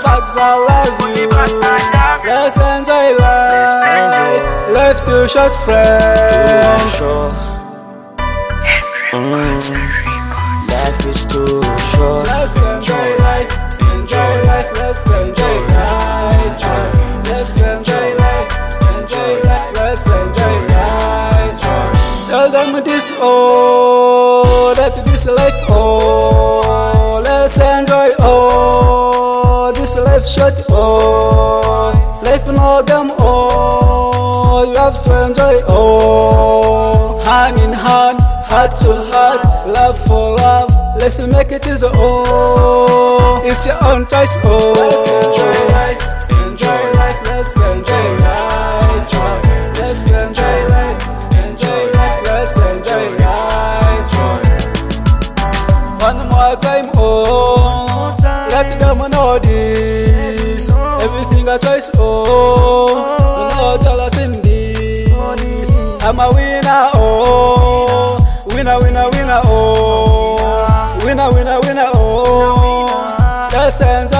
Parks, I love you. Let's enjoy life. Life too short, friend. Life is too short. Let's enjoy life. Enjoy life. Let's enjoy life. Let's enjoy life. Enjoy life. Let's enjoy life. Tell them this, oh, that this life, oh. Let's enjoy, oh, this life short, oh. Life know them, oh. You have to enjoy, oh. Hand in hand, heart to heart, love for love. Life make it easy, oh. It's your own choice, oh. Let's enjoy life, enjoy life. Let's enjoy life, let's enjoy life, enjoy life. Let's enjoy life. One more time, oh. Let them know this. Everything a choice, oh. No jealous in this. I'm a winner, oh. Winner, winner, winner, oh. Winner, winner, winner, oh. Let's enjoy.